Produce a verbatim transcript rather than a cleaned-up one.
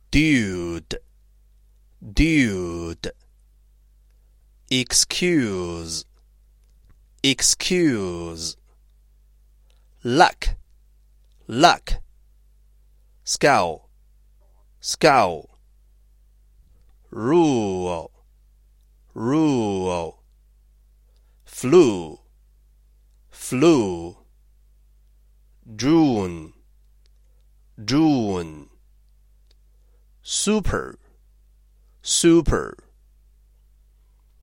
dude, dude. Excuse, excuse. Luck, luck. Scowl, scowl. Rule, rule. Flu, flu. June, June. Super, super.